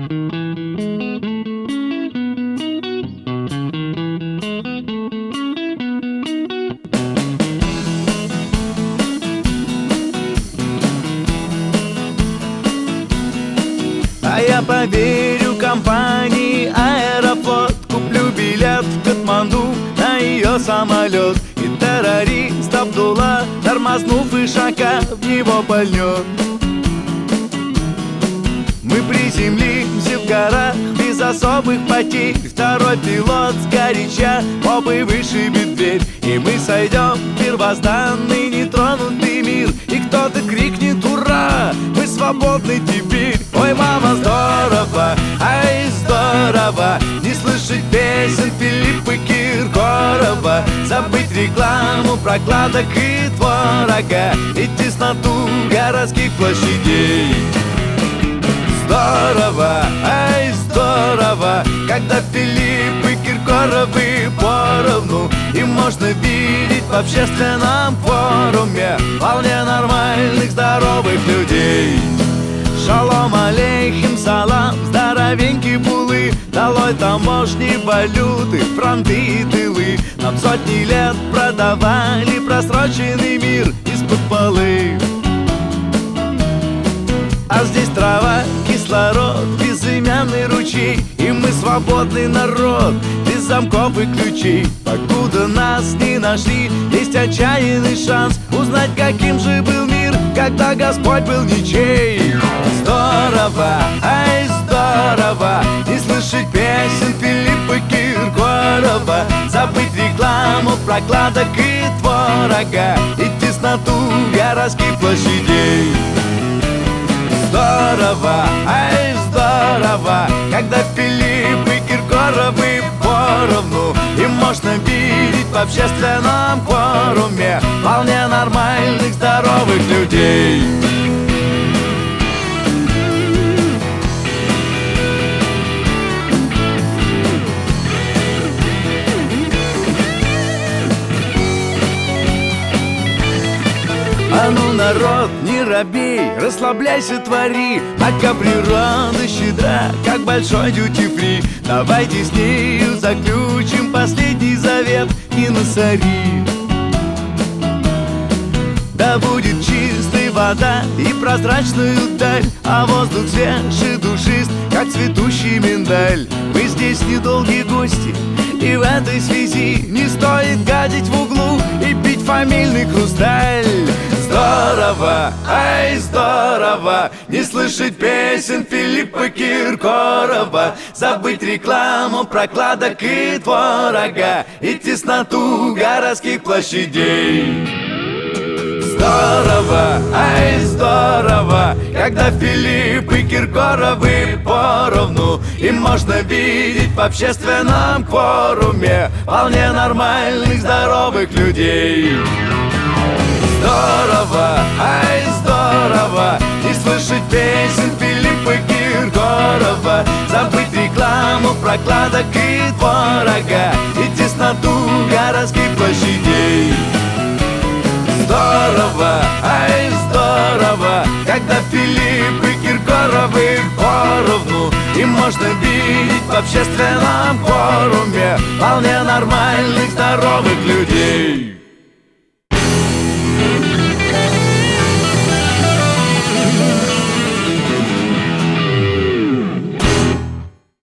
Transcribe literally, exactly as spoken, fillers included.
А я поверю компании Аэрофлот, куплю билет в Катманду на ее самолет, и террорист Абдулла, тормознув Ишака, в него пальнет. Мы приземлимся в горах без особых потерь. Второй пилот сгоряча попой вышибет дверь, и мы сойдем в первозданный нетронутый мир. И кто-то крикнет: ура! Мы свободны теперь! Ой, мама, здорово! Ай, здорово! Не слышать песен Филиппа Киркорова, забыть рекламу прокладок и творога, и тесноту городских площадей. Здорово, ай, здорово, когда Филипп и Киркоровы поровну, и можно видеть в общественном форуме вполне нормальных, здоровых людей. Шалом алейхим, салам, здоровенькие булы, долой таможни, валюты, фронты и тылы. Нам сотни лет продавали просроченный мир из-под полы. А здесь трава, кислород, безымянный ручей, и мы свободный народ, без замков и ключей. Покуда нас не нашли, есть отчаянный шанс узнать, каким же был мир, когда Господь был ничей. Здорово, ай, здорово, не слышать песен Филиппа Киркорова, забыть рекламу прокладок и творога, и тесноту городских площадей. Здорово, ай, здорово, когда Филипп и Киркоровы поровну, и можно видеть в общественном форуме вполне нормальных, здоровых людей. А ну, народ, не робей, расслабляйся, твори, пока природа щедра, как большой дьюти-фри. Давайте с нею заключим последний завет и на сари. Да будет чистой вода и прозрачную даль, а воздух свеж и душист, как цветущий миндаль. Вы здесь недолгие гости, и в этой связи не стоит гадить в углу и пить фамильный хрусталь. Здорово, ай, здорово, не слышать песен Филиппа Киркорова, забыть рекламу прокладок и творога, и тесноту городских площадей. Здорово, ай, здорово, когда Филипп и Киркоровы поровну, и можно видеть в общественном форуме вполне нормальных, здоровых людей. Здорово, ай, здорово, не слышать песен Филиппа Киркорова, забыть рекламу прокладок и творога, и тесноту городских площадей. Здорово, ай, здорово, когда Филипп и Киркоровы поровну, и можно видеть в общественном форуме вполне нормальных, здоровых людей.